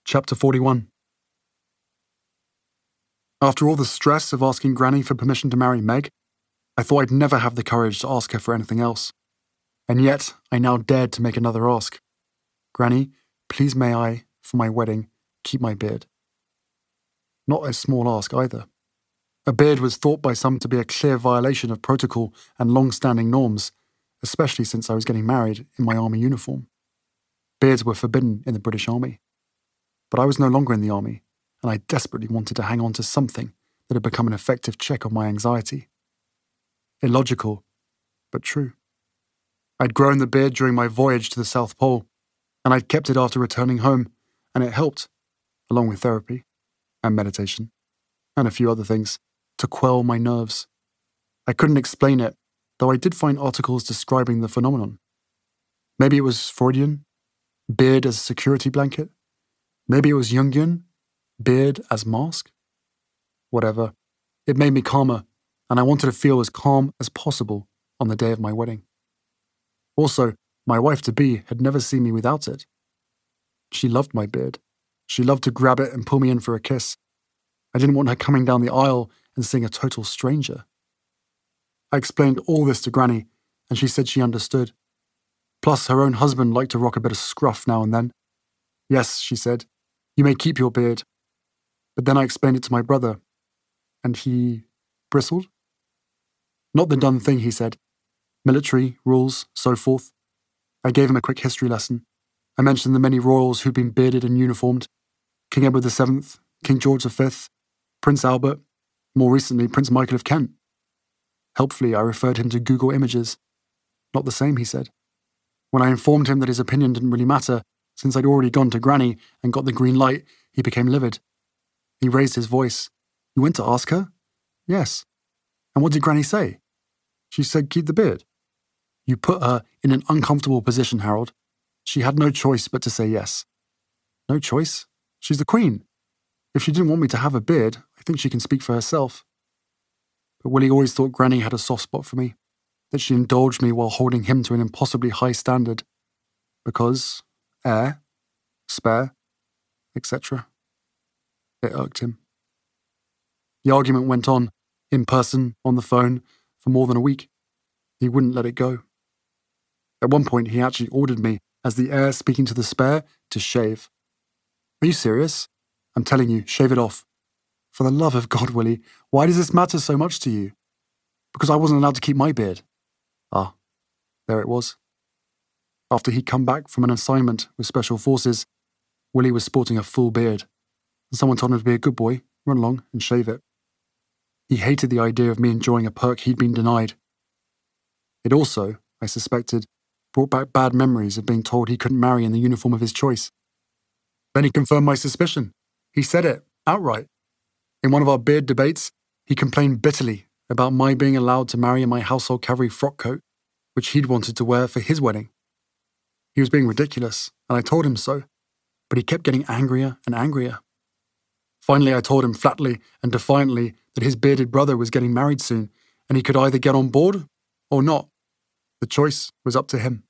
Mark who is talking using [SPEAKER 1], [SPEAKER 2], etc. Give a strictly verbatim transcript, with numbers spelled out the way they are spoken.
[SPEAKER 1] Chapter forty-one. After all the stress of asking Granny for permission to marry Meg, I thought I'd never have the courage to ask her for anything else. And yet, I now dared to make another ask. Granny, please may I, for my wedding, keep my beard. Not a small ask either. A beard was thought by some to be a clear violation of protocol and long-standing norms, especially since I was getting married in my army uniform. Beards were forbidden in the British Army. But I was no longer in the army, and I desperately wanted to hang on to something that had become an effective check on my anxiety. Illogical, but true. I'd grown the beard during my voyage to the South Pole, and I'd kept it after returning home, and it helped, along with therapy, and meditation, and a few other things, to quell my nerves. I couldn't explain it, though I did find articles describing the phenomenon. Maybe it was Freudian, beard as a security blanket. Maybe it was Jungian, beard as mask. Whatever, it made me calmer, and I wanted to feel as calm as possible on the day of my wedding. Also, my wife-to-be had never seen me without it. She loved my beard. She loved to grab it and pull me in for a kiss. I didn't want her coming down the aisle and seeing a total stranger. I explained all this to Granny, and she said she understood. Plus, her own husband liked to rock a bit of scruff now and then. Yes, she said, you may keep your beard. But then I explained it to my brother, and he bristled. Not the done thing, he said. Military, rules, so forth. I gave him a quick history lesson. I mentioned the many royals who'd been bearded and uniformed. King Edward the Seventh, King George the Fifth, Prince Albert, more recently Prince Michael of Kent. Helpfully, I referred him to Google Images. Not the same, he said. When I informed him that his opinion didn't really matter, since I'd already gone to Granny and got the green light, he became livid. He raised his voice. You went to ask her? Yes. And what did Granny say? She said, keep the beard. You put her in an uncomfortable position, Harold. She had no choice but to say yes. No choice? She's the Queen. If she didn't want me to have a beard, I think she can speak for herself. But Willie always thought Granny had a soft spot for me, that she indulged me while holding him to an impossibly high standard. Because heir, spare, et cetera. It irked him. The argument went on, in person, on the phone, for more than a week. He wouldn't let it go. At one point, he actually ordered me, as the heir speaking to the spare, to shave. Are you serious? I'm telling you, shave it off. For the love of God, Willie, why does this matter so much to you? Because I wasn't allowed to keep my beard. Ah, there it was. After he'd come back from an assignment with Special Forces, Willie was sporting a full beard. And someone told him to be a good boy, run along and shave it. He hated the idea of me enjoying a perk he'd been denied. It also, I suspected, brought back bad memories of being told he couldn't marry in the uniform of his choice. Then he confirmed my suspicion. He said it, outright. In one of our beard debates, he complained bitterly about my being allowed to marry in my household cavalry frock coat, which he'd wanted to wear for his wedding. He was being ridiculous, and I told him so, but he kept getting angrier and angrier. Finally, I told him flatly and defiantly that his bearded brother was getting married soon, and he could either get on board or not. The choice was up to him.